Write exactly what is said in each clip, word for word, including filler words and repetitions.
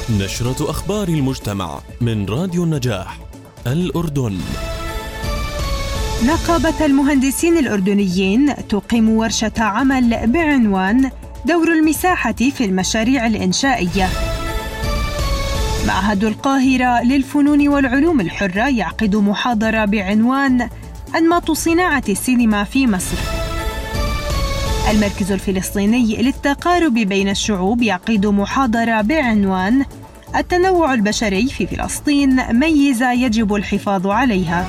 نشرة أخبار المجتمع من راديو النجاح الأردن. نقابة المهندسين الأردنيين تقيم ورشة عمل بعنوان دور المساحة في المشاريع الإنشائية. معهد القاهرة للفنون والعلوم الحرة يعقد محاضرة بعنوان أنماط صناعة السينما في مصر. المركز الفلسطيني للتقارب بين الشعوب يعقد محاضرة بعنوان التنوع البشري في فلسطين ميزة يجب الحفاظ عليها.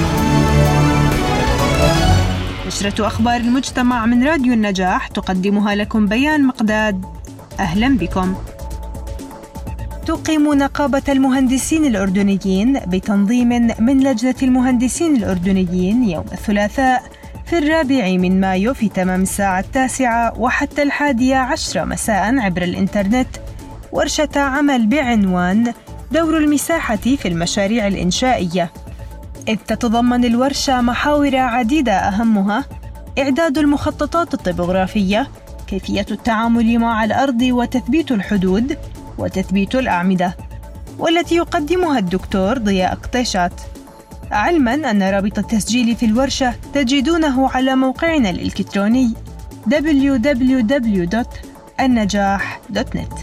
نشرة أخبار المجتمع من راديو النجاح تقدمها لكم بيان مقداد. أهلا بكم. تقيم نقابة المهندسين الأردنيين بتنظيم من لجنة المهندسين الأردنيين يوم الثلاثاء في الرابع من مايو في تمام الساعة التاسعة وحتى الحادية عشرة مساء عبر الإنترنت ورشة عمل بعنوان دور المساحة في المشاريع الإنشائية، إذ تتضمن الورشة محاور عديدة أهمها إعداد المخططات الطبوغرافية، كيفية التعامل مع الأرض وتثبيت الحدود وتثبيت الأعمدة، والتي يقدمها الدكتور ضياء قطيشات. علماً أن رابط التسجيل في الورشة تجدونه على موقعنا الإلكتروني دبليو دبليو دبليو دوت النجاح دوت نت.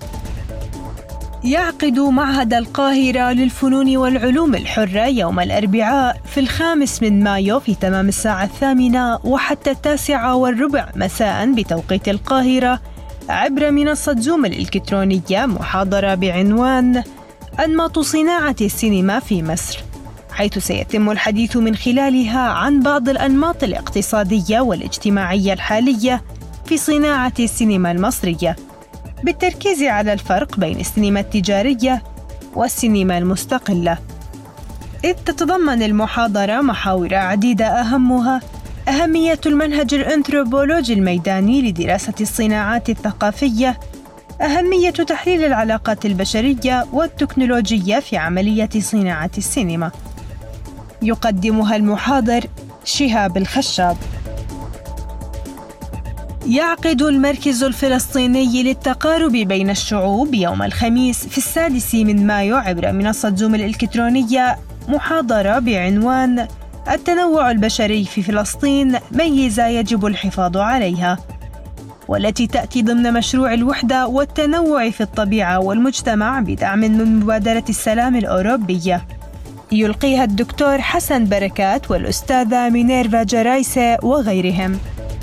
يعقد معهد القاهرة للفنون والعلوم الحرة يوم الأربعاء في الخامس من مايو في تمام الساعة الثامنة وحتى التاسعة والربع مساء بتوقيت القاهرة عبر منصة زوم الإلكترونية محاضرة بعنوان أنماط صناعة السينما في مصر، حيث سيتم الحديث من خلالها عن بعض الأنماط الاقتصادية والاجتماعية الحالية في صناعة السينما المصرية، بالتركيز على الفرق بين السينما التجارية والسينما المستقلة. إذ تتضمن المحاضرة محاور عديدة أهمها أهمية المنهج الأنثروبولوجي الميداني لدراسة الصناعات الثقافية، أهمية تحليل العلاقات البشرية والتكنولوجية في عملية صناعة السينما. يقدمها المحاضر شهاب الخشاب. يعقد المركز الفلسطيني للتقارب بين الشعوب يوم الخميس في السادس من مايو عبر منصة زوم الإلكترونية محاضرة بعنوان التنوع البشري في فلسطين ميزة يجب الحفاظ عليها، والتي تأتي ضمن مشروع الوحدة والتنوع في الطبيعة والمجتمع بدعم من مبادرة السلام الأوروبية. يلقيها الدكتور حسن بركات والأستاذة مينيرفا جرايسة وغيرهم.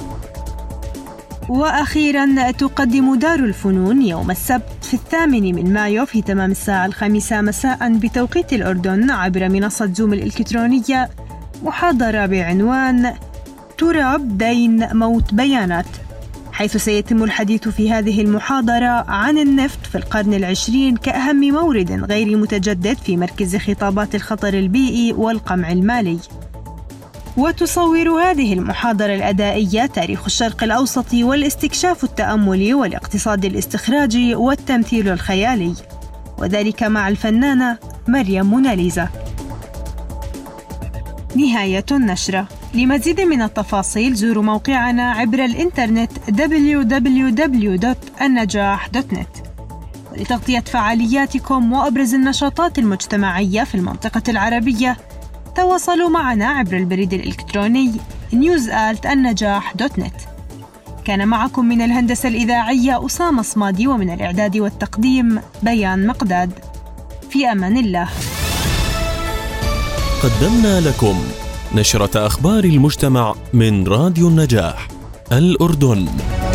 وأخيراً تقدم دار الفنون يوم السبت في الثامن من مايو في تمام الساعة الخامسة مساء بتوقيت الأردن عبر منصة زوم الإلكترونية محاضرة بعنوان تراب دين موت بيانات، حيث سيتم الحديث في هذه المحاضرة عن النفط في القرن العشرين كأهم مورد غير متجدد في مركز خطابات الخطر البيئي والقمع المالي. وتصور هذه المحاضرة الأدائية تاريخ الشرق الأوسط والاستكشاف التأملي والاقتصاد الاستخراجي والتمثيل الخيالي، وذلك مع الفنانة مريم موناليزا. نهاية النشرة. لمزيد من التفاصيل زوروا موقعنا عبر الإنترنت دبليو دبليو دبليو دوت النجاح دوت نت. ولتغطية فعالياتكم وأبرز النشاطات المجتمعية في المنطقة العربية تواصلوا معنا عبر البريد الإلكتروني نيوز آت النجاح دوت نت. كان معكم من الهندسة الإذاعية أسامة صمادي، ومن الإعداد والتقديم بيان مقداد. في أمان الله. قدمنا لكم نشرة أخبار المجتمع من راديو النجاح الأردن.